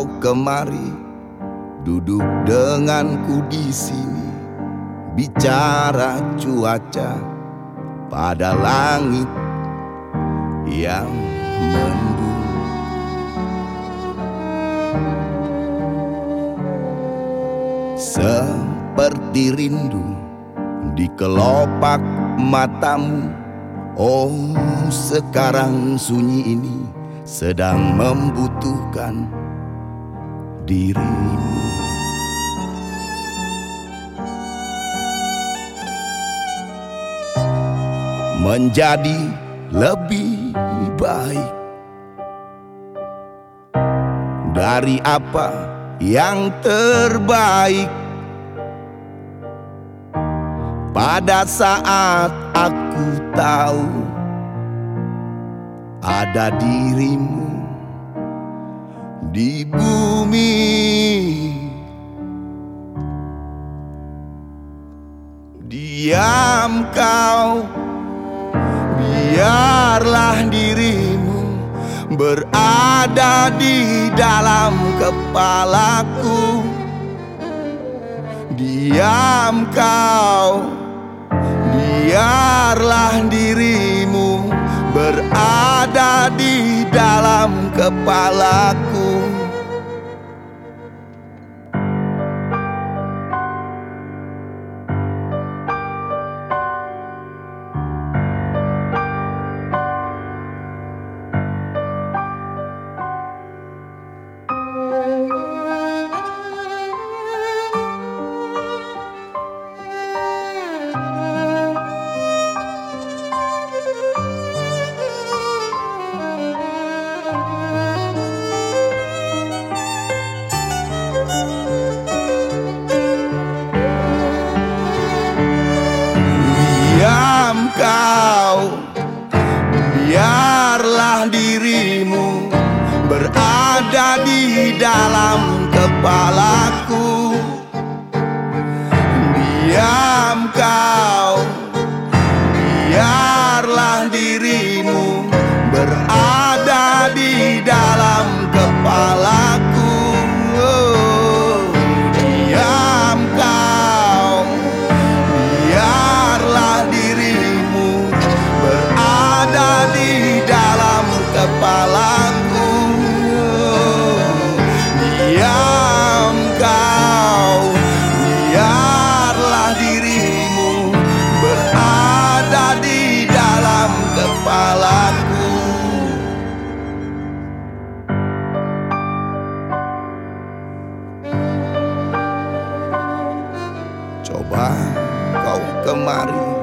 kemari, duduk denganku di sini, bicara cuaca pada langit yang mendung. Seperti rindu di kelopak matamu, oh sekarang sunyi ini sedang membutuhkan dirimu. Menjadi lebih baik dari apa yang terbaik. Pada saat aku tahu ada dirimu di bumi, diam kau, biarlah dirimu berada di dalam kepalaku. Diam kau, biarlah dirimu berada di dalam kepalaku. Kau, biarlah dirimu berada di dalam kepalaku. Diam kau, biarlah dirimu berada di dalam kepalaku. Oh, diam kau, biarlah dirimu berada di dalam kepalaku. Diam kau, biarlah dirimu berada di dalam kepalaku. Coba kau kemari,